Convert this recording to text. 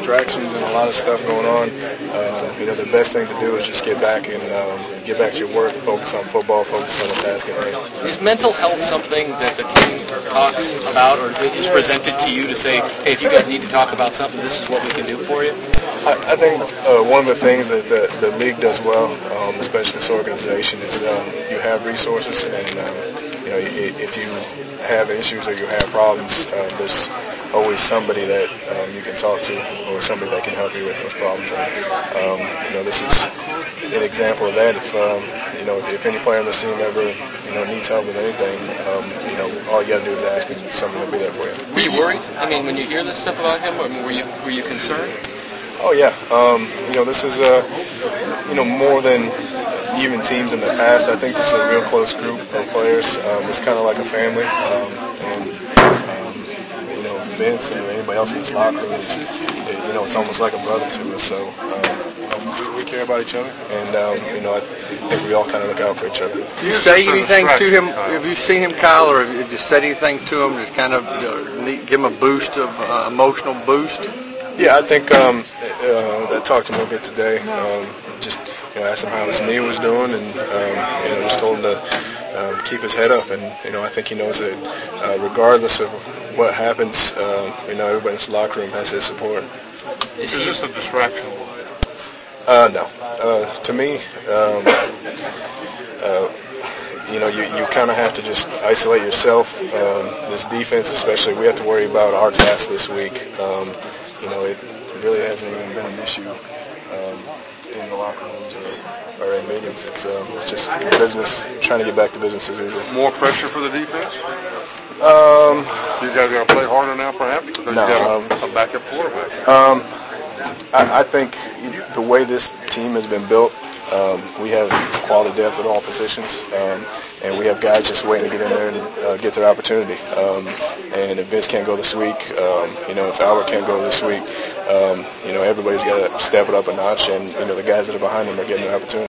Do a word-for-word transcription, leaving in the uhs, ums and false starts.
distractions and a lot of stuff going on. Uh, you know, the best thing to do is just get back and um, get back to your work, focus on football, focus on the task at hand. Is mental health something that the team talks about or is presented to you to say, hey, if you guys need to talk about something, this is what we can do for you? I, I think uh, one of the things that the, the league does well, um, especially this organization, is um, you have resources, and um, you know, if you have issues or you have problems, uh, there's always somebody that um, you can talk to or somebody that can help you with those problems. And um, you know, this is an example of that. If um, you know, if any player on the team ever you know needs help with anything, um, you know, all you got to do is ask, and someone will be there for you. Were you worried? I mean, when you hear this stuff about him, I mean, were you were you concerned? Oh yeah, um, you know, this is uh, you know more than even teams in the past. I think this is a real close group of players. Um, it's kind of like a family, um, and um, you know, Vince and anybody else in this locker room is, you know, it's almost like a brother to us. So um, we, we care about each other, and um, you know, I think we all kind of look out for each other. Do you say anything to him? Have you seen him, Kyle, or have you said anything to him to kind of you know, give him a boost of uh, emotional boost? Yeah, I think um, uh, I talked to him a bit today. Um, just you know, asked him how his knee was doing, and um, you know, just told him to um, keep his head up. And you know, I think he knows that uh, regardless of what happens, uh, you know, everybody in this locker room has his support. Is this a distraction? Uh, no. Uh, to me, um, uh, you know, you, you kind of have to just isolate yourself. Um, this defense, especially, we have to worry about our task this week. Um, You know, it really hasn't even been an issue um, in the locker rooms or, or in meetings. It's, um, it's just business, trying to get back to business as usual. More pressure for the defense? Um, you guys got to play harder now, perhaps, because no, you got um, a, a backup quarterback. Um, I, I think the way this team has been built, um, we have quality depth at all positions, um, and we have guys just waiting to get in there and uh, get their opportunity. Um, and if Vince can't go this week, um, you know, if Albert can't go this week, um, you know, everybody's got to step it up a notch, and you know, the guys that are behind them are getting their opportunity.